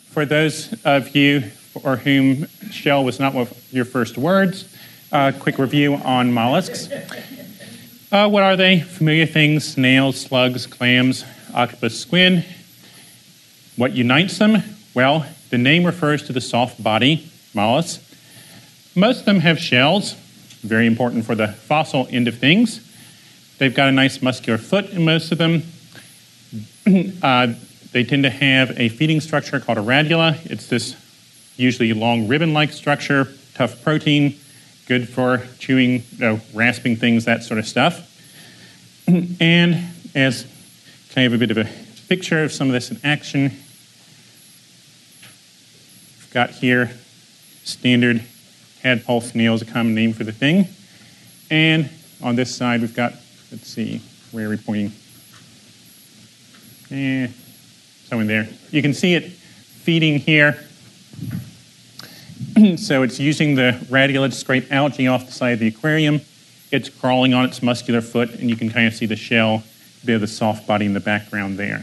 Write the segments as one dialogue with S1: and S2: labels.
S1: For those of you for whom shell was not one of your first words, quick review on mollusks. What are they? Familiar things: snails, slugs, clams, octopus, squid. What unites them? Well, the name refers to the soft body mollusks. Most of them have shells, very important for the fossil end of things. They've got a nice muscular foot in most of them. They tend to have a feeding structure called a radula. It's this usually long ribbon-like structure, tough protein, good for chewing, rasping things, that sort of stuff. And as kind of a bit of a picture of some of this in action, we've got here standard tadpole snail is a common name for the thing. And on this side, we've got, let's see, where are we pointing? Somewhere there. You can see it feeding here. So it's using the radula to scrape algae off the side of the aquarium. It's crawling on its muscular foot, and you can kind of see the shell, a bit of the soft body in the background there.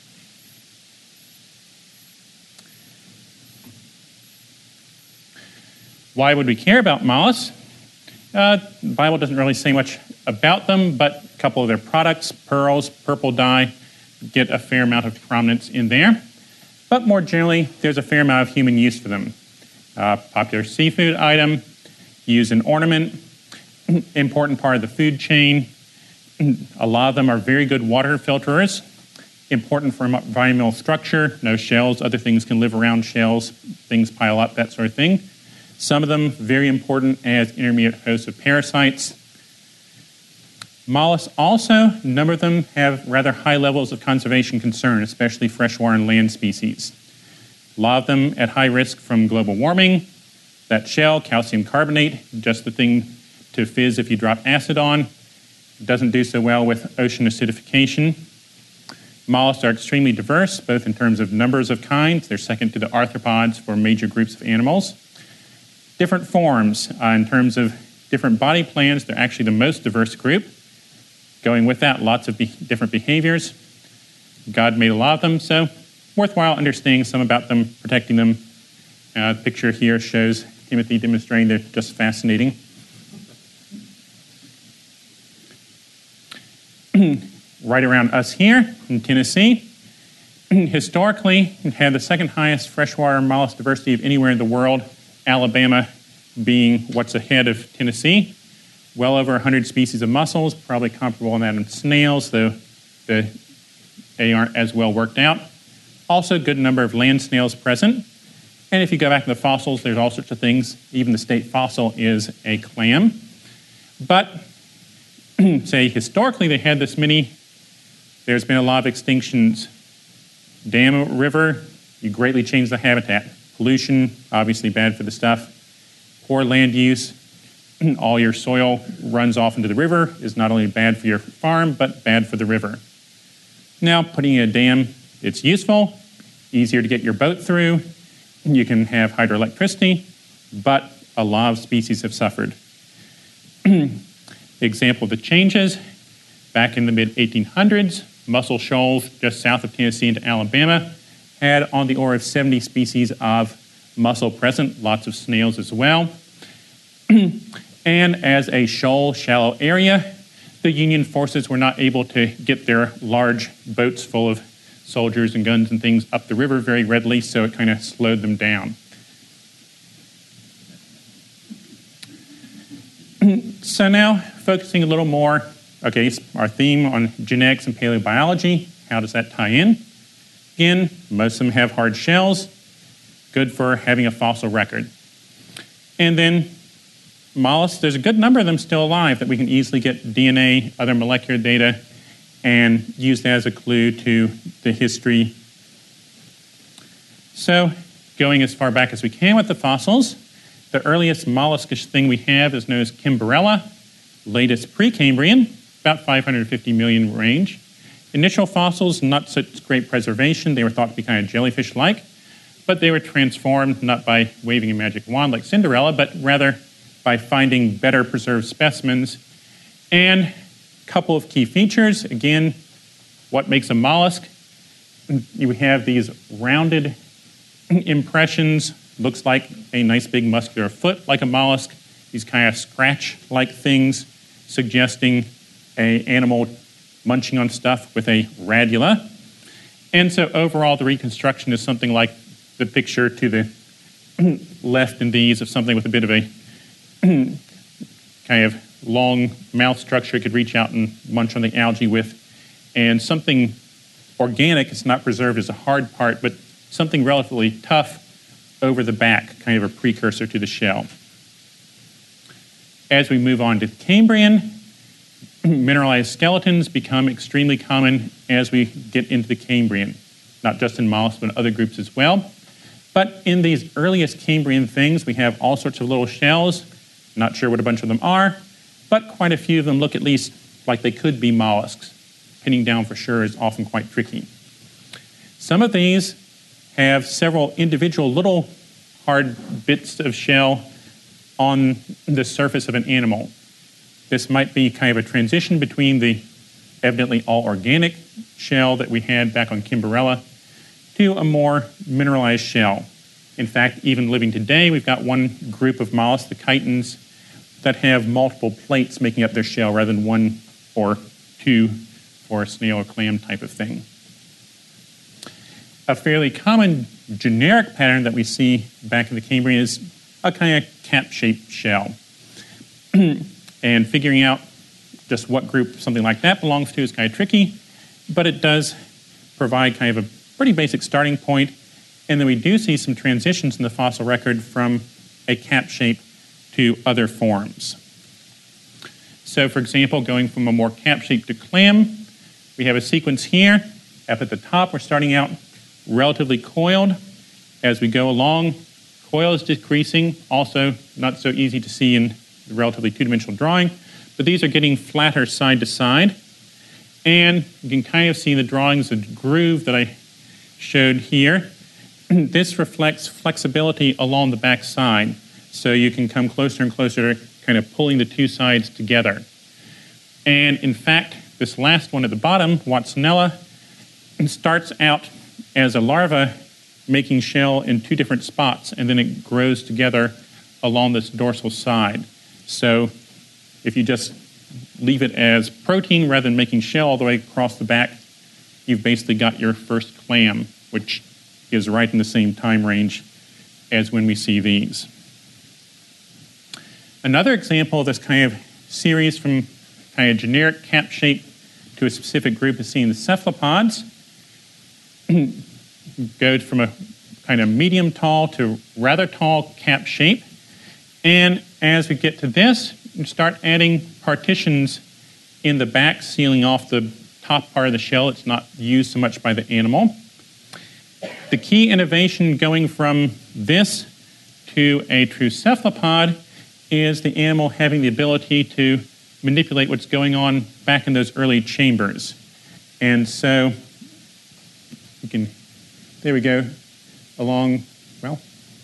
S1: Why would we care about mollusks? The Bible doesn't really say much about them, but a couple of their products, pearls, purple dye, get a fair amount of prominence in there. But more generally, there's a fair amount of human use for them. Popular seafood item, used in ornament, important part of the food chain. A lot of them are very good water filterers, important for environmental structure, no shells, other things can live around shells, things pile up, that sort of thing. Some of them very important as intermediate hosts of parasites. Mollusks also, a number of them have rather high levels of conservation concern, especially freshwater and land species. A lot of them at high risk from global warming. That shell, calcium carbonate, just the thing to fizz if you drop acid on. It doesn't do so well with ocean acidification. Mollusks are extremely diverse, both in terms of numbers of kinds. They're second to the arthropods for major groups of animals. Different forms, in terms of different body plans, they're actually the most diverse group. Going with that, lots of different behaviors. God made a lot of them, so worthwhile understanding some about them, protecting them. The picture here shows Timothy demonstrating they're just fascinating. Right around us here in Tennessee, historically, we had the second highest freshwater mollusk diversity of anywhere in the world, Alabama being what's ahead of Tennessee. Well over 100 species of mussels, probably comparable in that of snails, though they aren't as well worked out. Also a good number of land snails present. And if you go back to the fossils, there's all sorts of things. Even the state fossil is a clam. But, say, historically they had this many. There's been a lot of extinctions. Dam a river, you greatly change the habitat. Pollution, obviously bad for the stuff. Poor land use, all your soil runs off into the river, is not only bad for your farm, but bad for the river. Now, putting in a dam, it's useful, easier to get your boat through. You can have hydroelectricity, but a lot of species have suffered. Example of the changes, back in the mid-1800s, Muscle Shoals, just south of Tennessee into Alabama, had on the order of 70 species of mussel present, lots of snails as well. And as a shoal, shallow area, the Union forces were not able to get their large boats full of soldiers and guns and things up the river very readily, so it kind of slowed them down. So now, focusing a little more, okay, our theme on genetics and paleobiology, how does that tie in? Again, most of them have hard shells, good for having a fossil record. And then mollusks, there's a good number of them still alive that we can easily get DNA, other molecular data, and use that as a clue to the history. So, going as far back as we can with the fossils, the earliest molluskish thing we have is known as Kimberella, latest Precambrian, about 550 million range. Initial fossils, not such great preservation. They were thought to be kind of jellyfish-like, but they were transformed not by waving a magic wand like Cinderella, but rather by finding better preserved specimens. And a couple of key features. Again, what makes a mollusk? You have these rounded impressions. Looks like a nice big muscular foot like a mollusk. These kind of scratch-like things suggesting an animal munching on stuff with a radula. And so overall, the reconstruction is something like the picture to the left in these of something with a bit of a kind of long mouth structure it could reach out and munch on the algae with, and something organic. It's not preserved as a hard part, but something relatively tough over the back, kind of a precursor to the shell. As we move on to the Cambrian, mineralized skeletons become extremely common as we get into the Cambrian, not just in mollusks, but in other groups as well. But in these earliest Cambrian things, we have all sorts of little shells. Not sure what a bunch of them are, but quite a few of them look at least like they could be mollusks. Pinning down for sure is often quite tricky. Some of these have several individual little hard bits of shell on the surface of an animal. This might be kind of a transition between the evidently all organic shell that we had back on Kimberella to a more mineralized shell. In fact, even living today, we've got one group of mollusks, the chitons, that have multiple plates making up their shell rather than one or two for a snail or clam type of thing. A fairly common generic pattern that we see back in the Cambrian is a kind of cap-shaped shell. And figuring out just what group something like that belongs to is kind of tricky, but it does provide kind of a pretty basic starting point. And then we do see some transitions in the fossil record from a cap shape to other forms. So for example, going from a more cap shape to clam, we have a sequence here. Up at the top, we're starting out relatively coiled. As we go along, coil is decreasing, also not so easy to see in the relatively two-dimensional drawing, but these are getting flatter side to side. And you can kind of see in the drawings the groove that I showed here. This reflects flexibility along the back side, so you can come closer and closer to kind of pulling the two sides together. And in fact, this last one at the bottom, Watsonella, starts out as a larva making shell in two different spots, and then it grows together along this dorsal side. So if you just leave it as protein rather than making shell all the way across the back, you've basically got your first clam, which is right in the same time range as when we see these. Another example of this kind of series from kind of generic cap shape to a specific group is seen in the cephalopods. Goes from a kind of medium tall to rather tall cap shape. And as we get to this, you start adding partitions in the back, sealing off the top part of the shell. It's not used so much by the animal. The key innovation going from this to a true cephalopod is the animal having the ability to manipulate what's going on back in those early chambers. And so you can, there we go, along, well,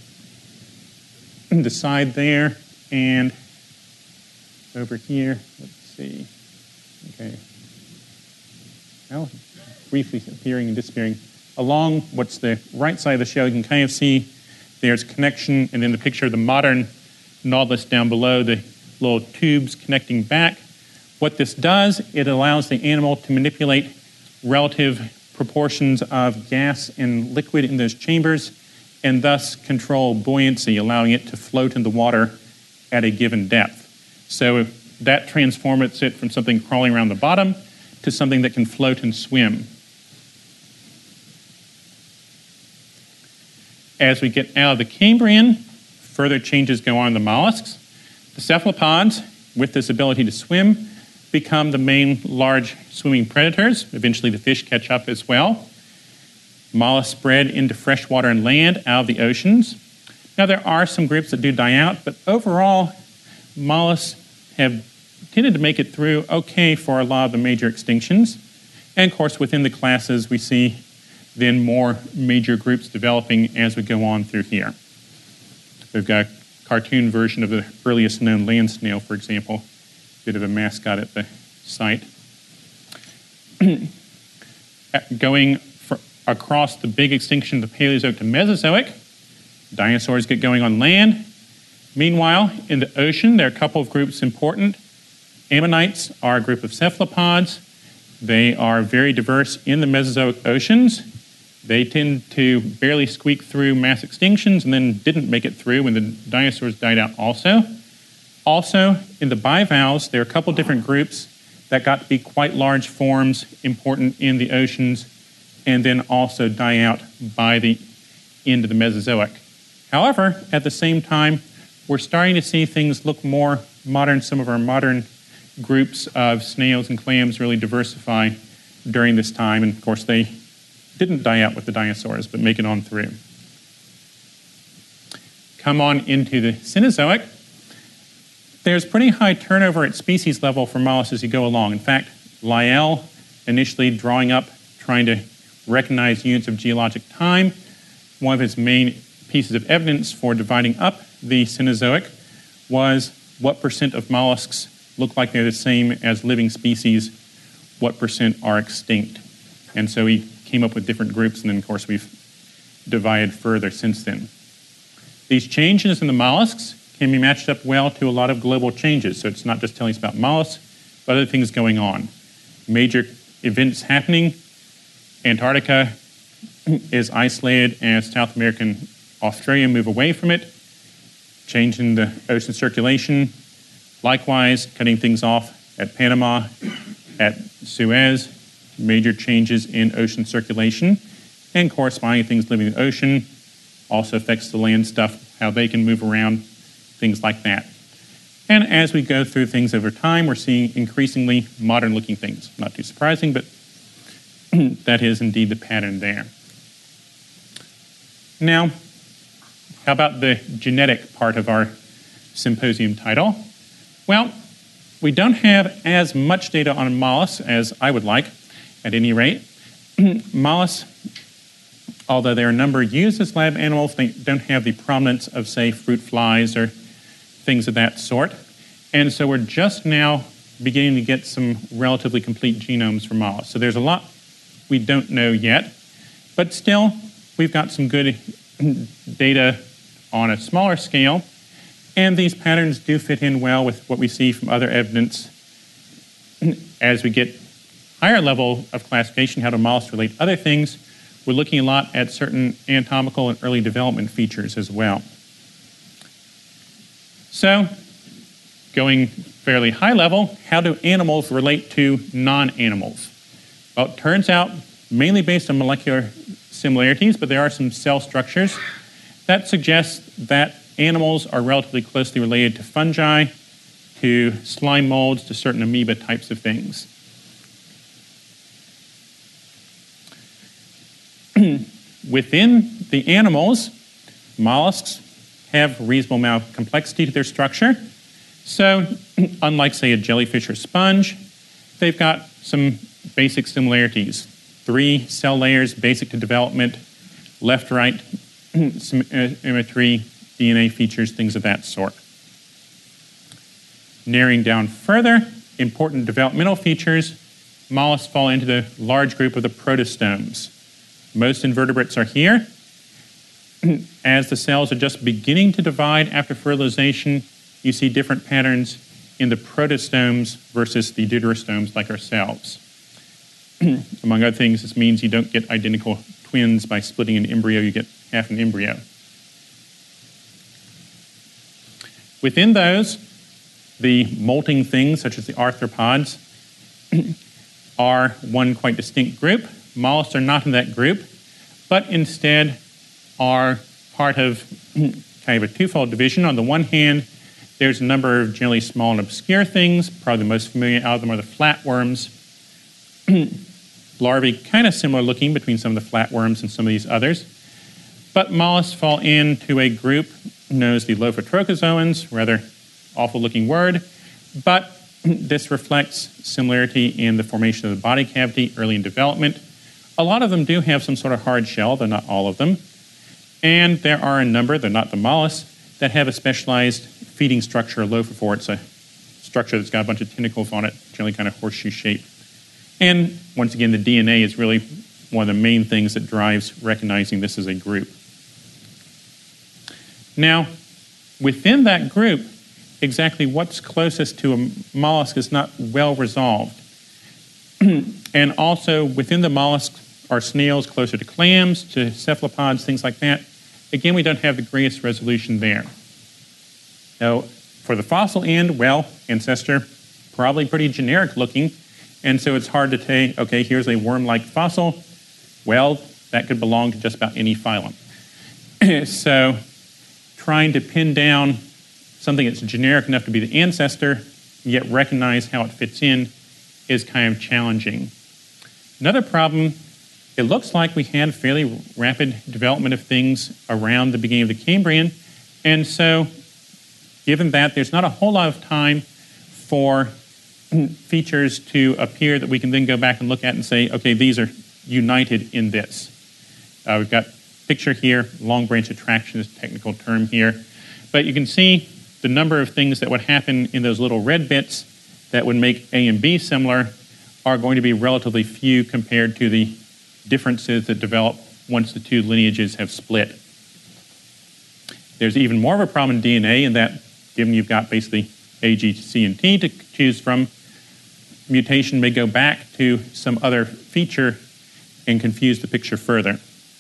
S1: the side there and over here. Let's see. Okay. Well, briefly appearing and disappearing. Along what's the right side of the shell, you can kind of see there's connection, and in the picture of the modern nautilus down below, the little tubes connecting back. What this does, it allows the animal to manipulate relative proportions of gas and liquid in those chambers, and thus control buoyancy, allowing it to float in the water at a given depth. So that transforms it from something crawling around the bottom to something that can float and swim. As we get out of the Cambrian, further changes go on in the mollusks. The cephalopods, with this ability to swim, become the main large swimming predators. Eventually the fish catch up as well. Mollusks spread into freshwater and land out of the oceans. Now there are some groups that do die out, but overall mollusks have tended to make it through okay for a lot of the major extinctions. And of course within the classes we see then more major groups developing as we go on through here. We've got a cartoon version of the earliest known land snail, for example, bit of a mascot at the site. Going across the big extinction of the Paleozoic to Mesozoic, Dinosaurs get going on land. Meanwhile, in the ocean, there are a couple of groups important. Ammonites are a group of cephalopods. They are very diverse in the Mesozoic oceans. They tend to barely squeak through mass extinctions and then didn't make it through when the dinosaurs died out also. Also, in the bivalves, there are a couple different groups that got to be quite large forms, important in the oceans, and then also die out by the end of the Mesozoic. However, at the same time, we're starting to see things look more modern. Some of our modern groups of snails and clams really diversify during this time, and of course they didn't die out with the dinosaurs, but make it on through. Come on into the Cenozoic. There's pretty high turnover at species level for mollusks as you go along. In fact, Lyell, initially drawing up, trying to recognize units of geologic time, one of his main pieces of evidence for dividing up the Cenozoic was what percent of mollusks look like they're the same as living species, what percent are extinct. And so he came up with different groups, and then of course we've divided further since then. These changes in the mollusks can be matched up well to a lot of global changes. So it's not just telling us about mollusks, but other things going on. Major events happening. Antarctica is isolated as South America and Australia move away from it. Change in the ocean circulation. Likewise, cutting things off at Panama, at Suez. Major changes in ocean circulation. And corresponding things living in the ocean also affects the land stuff, how they can move around, things like that. And as we go through things over time, we're seeing increasingly modern-looking things. Not too surprising, but that is indeed the pattern there. Now, how about the genetic part of our symposium title? Well, we don't have as much data on mollusks as I would like, at any rate. Mollusks, although there are a number used as lab animals, they don't have the prominence of, say, fruit flies or things of that sort. And so we're just now beginning to get some relatively complete genomes for mollusks. So there's a lot we don't know yet, but still, we've got some good data on a smaller scale, and these patterns do fit in well with what we see from other evidence. As we get higher level of classification, how do mollusks relate to other things, we're looking a lot at certain anatomical and early development features as well. So, going fairly high level, how do animals relate to non-animals? Well, it turns out, mainly based on molecular similarities, but there are some cell structures that suggest that animals are relatively closely related to fungi, to slime molds, to certain amoeba types of things. Within the animals, mollusks have a reasonable amount of complexity to their structure. So, unlike, say, a jellyfish or sponge, they've got some basic similarities. 3 cell layers, basic to development, left-right symmetry, DNA features, things of that sort. Narrowing down further, important developmental features, mollusks fall into the large group of the protostomes. Most invertebrates are here. As the cells are just beginning to divide after fertilization, you see different patterns in the protostomes versus the deuterostomes like ourselves. Among other things, this means you don't get identical twins by splitting an embryo, you get half an embryo. Within those, the molting things, such as the arthropods, are one quite distinct group. Mollusks are not in that group, but instead are part of kind of a twofold division. On the one hand, there's a number of generally small and obscure things. Probably the most familiar out of them are the flatworms. Larvae kind of similar looking between some of the flatworms and some of these others. But mollusks fall into a group known as the Lophotrochozoans, rather awful looking word, but this reflects similarity in the formation of the body cavity early in development. A lot of them do have some sort of hard shell, though not all of them. And there are a number, they're not the mollusks, that have a specialized feeding structure, a lophophore. It's a structure that's got a bunch of tentacles on it, generally kind of horseshoe shaped. And once again, the DNA is really one of the main things that drives recognizing this as a group. Now, within that group, exactly what's closest to a mollusk is not well resolved. And also, within the mollusks are snails closer to clams, to cephalopods, things like that. Again, we don't have the greatest resolution there. Now, for the fossil end, well, ancestor, probably pretty generic looking, and so it's hard to say, okay, here's a worm-like fossil. Well, that could belong to just about any phylum. So trying to pin down something that's generic enough to be the ancestor, yet recognize how it fits in, is kind of challenging. Another problem, it looks like we had fairly rapid development of things around the beginning of the Cambrian, and so given that, there's not a whole lot of time for features to appear that we can then go back and look at and say, okay, these are united in this. We've got picture here, long branch attraction is a technical term here, but you can see the number of things that would happen in those little red bits that would make A and B similar are going to be relatively few compared to the differences that develop once the two lineages have split. There's even more of a problem in DNA in that, given you've got basically A, G, C, and T to choose from, mutation may go back to some other feature and confuse the picture further.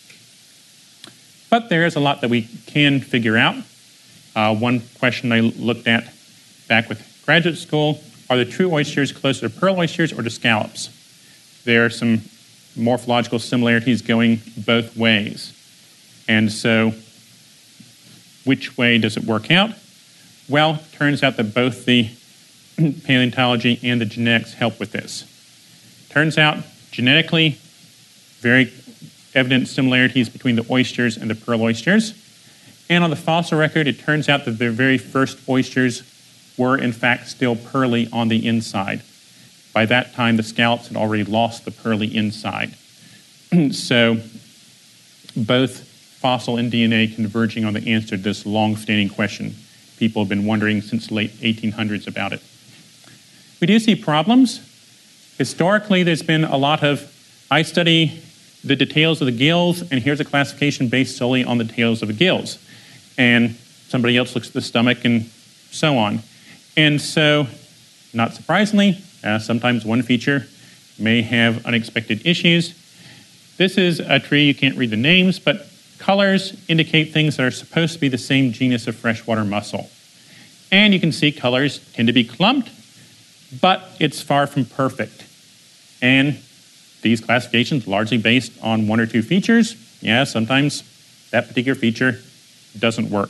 S1: But there is a lot that we can figure out. One question I looked at back with graduate school, are the true oysters closer to pearl oysters or to scallops? There are some morphological similarities going both ways. And so which way does it work out? Well, turns out that both the paleontology and the genetics help with this. Turns out, genetically, very evident similarities between the oysters and the pearl oysters. And on the fossil record, it turns out that the very first oysters were, in fact, still pearly on the inside. By that time, the scallops had already lost the pearly inside. So both fossil and DNA converging on the answer to this long-standing question. People have been wondering since the late 1800s about it. We do see problems. Historically, there's been a lot of, I study the details of the gills, and here's a classification based solely on the details of the gills. And somebody else looks at the stomach and so on. And so, not surprisingly, sometimes one feature may have unexpected issues. This is a tree, you can't read the names, but colors indicate things that are supposed to be the same genus of freshwater mussel. And you can see colors tend to be clumped, but it's far from perfect. And these classifications largely based on one or two features. Yeah, sometimes that particular feature doesn't work.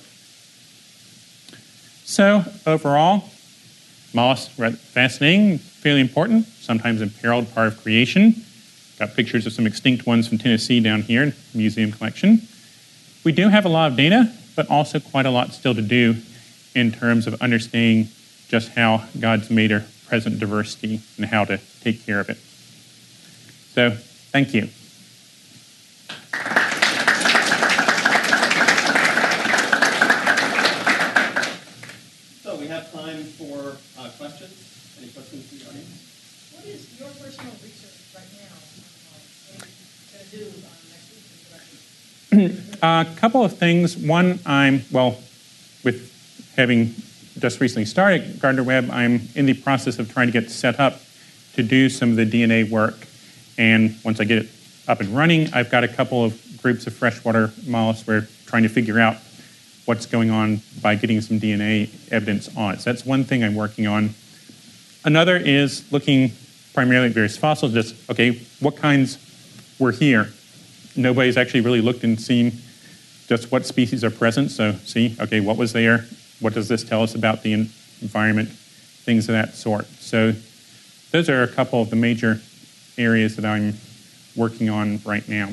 S1: So overall, mollusks are fascinating, fairly important, sometimes imperiled part of creation. Got pictures of some extinct ones from Tennessee down here in the museum collection. We do have a lot of data, but also quite a lot still to do in terms of understanding just how God's made our present diversity and how to take care of it. So, thank you.
S2: So we have time for questions. Any questions from the audience?
S3: What is your personal research right now? What are you going to do next week?
S1: A couple of things. One, with having just recently started Gardner Webb, I'm in the process of trying to get set up to do some of the DNA work. And once I get it up and running, I've got a couple of groups of freshwater mollusks we're trying to figure out what's going on by getting some DNA evidence on it. So that's one thing I'm working on. Another is looking primarily at various fossils, just, okay, what kinds were here? Nobody's actually really looked and seen just what species are present. So see, okay, what was there? What does this tell us about the environment? Things of that sort. So those are a couple of the major areas that I'm working on right now.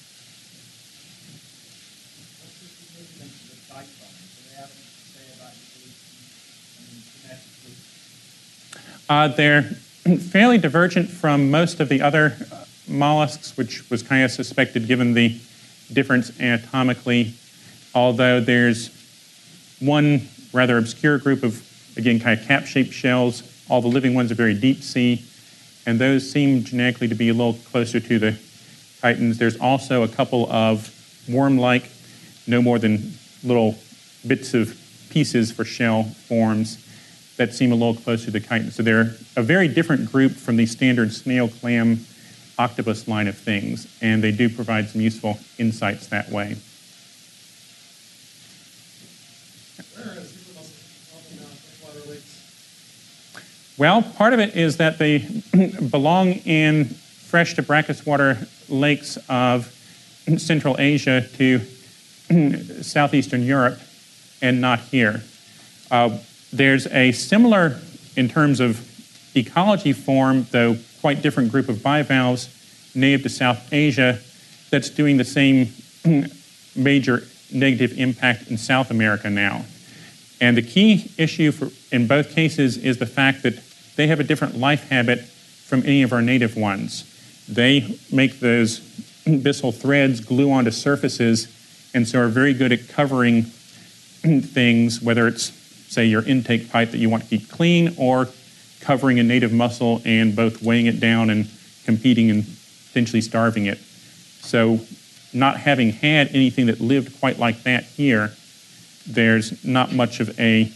S1: They're fairly divergent from most of the other mollusks, which was kind of suspected given the difference anatomically, although there's one rather obscure group of, again, kind of cap-shaped shells. All the living ones are very deep sea, and those seem genetically to be a little closer to the chitons. There's also a couple of worm-like, no more than little bits of pieces for shell forms that seem a little closer to the chitin. So they're a very different group from the standard snail, clam, octopus line of things, and they do provide some useful insights that way.
S4: Where is people helping out freshwater lakes?
S1: Well, part of it is that they belong in fresh to brackish water lakes of Central Asia to southeastern Europe and not here. There's a similar, in terms of ecology form, though quite different group of bivalves native to South Asia that's doing the same major negative impact in South America now. And the key issue in both cases is the fact that they have a different life habit from any of our native ones. They make those abyssal threads glue onto surfaces, and so are very good at covering things, whether it's, say, your intake pipe that you want to keep clean, or covering a native mussel and both weighing it down and competing and potentially starving it. So not having had anything that lived quite like that here, there's not much of a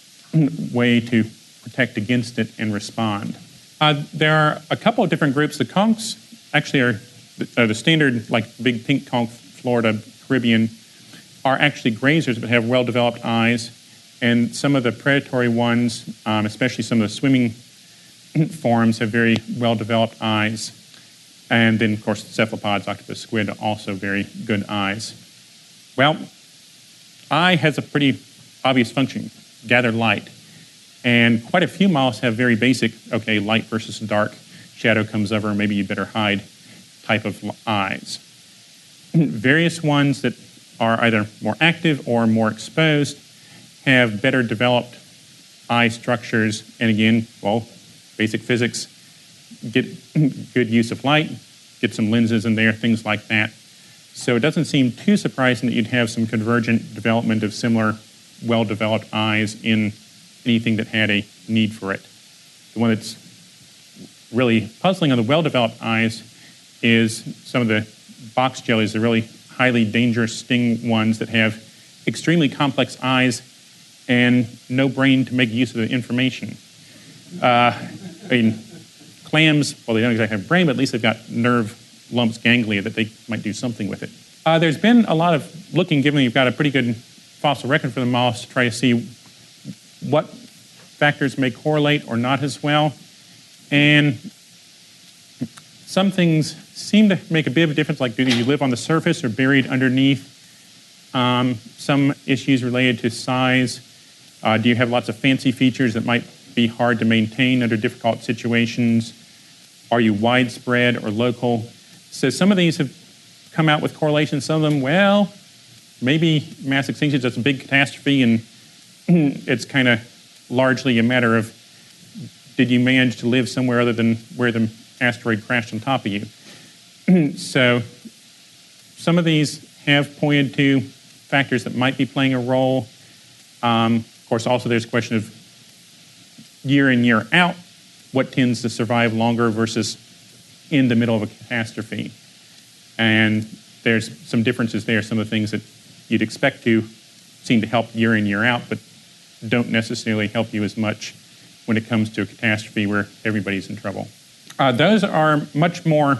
S1: way to protect against it and respond. There are a couple of different groups. The conchs actually are the standard, like big pink conch, Florida, Caribbean, are actually grazers but have well-developed eyes. And some of the predatory ones, especially some of the swimming forms, have very well-developed eyes. And then, of course, cephalopods, octopus, squid, are also very good eyes. Well, eye has a pretty obvious function, gather light. And quite a few mollusks have very basic, okay, light versus dark, shadow comes over, maybe you better hide type of eyes. Various ones that are either more active or more exposed have better developed eye structures, and again, well, basic physics, get good use of light, get some lenses in there, things like that. So it doesn't seem too surprising that you'd have some convergent development of similar well-developed eyes in anything that had a need for it. The one that's really puzzling on the well-developed eyes is some of the box jellies, the really highly dangerous sting ones that have extremely complex eyes and no brain to make use of the information. I mean, clams, well, they don't exactly have a brain, but at least they've got nerve lumps, ganglia, that they might do something with it. There's been a lot of looking, given you've got a pretty good fossil record for the mollusks, to try to see what factors may correlate or not as well. And some things seem to make a bit of a difference, like do you live on the surface or buried underneath? Some issues related to size. Do you have lots of fancy features that might be hard to maintain under difficult situations? Are you widespread or local? So some of these have come out with correlations. Some of them, well, maybe mass extinction is just a big catastrophe and it's kind of largely a matter of did you manage to live somewhere other than where the asteroid crashed on top of you? So some of these have pointed to factors that might be playing a role. Of course, also there's a question of year in, year out, what tends to survive longer versus in the middle of a catastrophe. And there's some differences there. Some of the things that you'd expect to seem to help year in, year out, but don't necessarily help you as much when it comes to a catastrophe where everybody's in trouble. Those are much more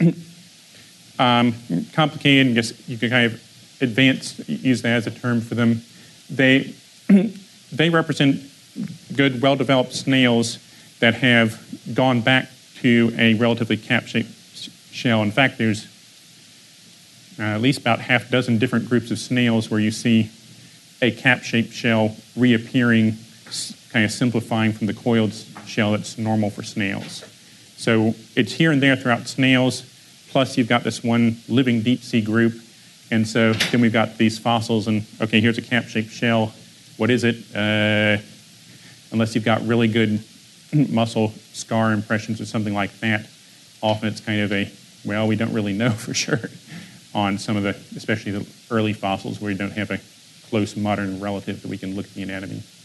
S1: complicated. I guess you can kind of advanced, use that as a term for them. They represent good, well-developed snails that have gone back to a relatively cap-shaped shell. In fact, there's at least about half a dozen different groups of snails where you see a cap-shaped shell reappearing, kind of simplifying from the coiled shell that's normal for snails. So it's here and there throughout snails, plus you've got this one living deep-sea group, and so then we've got these fossils, and okay, here's a cap-shaped shell. What is it? Unless you've got really good muscle scar impressions or something like that, often it's kind of a, well, we don't really know for sure on some of the, especially the early fossils where you don't have a close modern relative that we can look at the anatomy.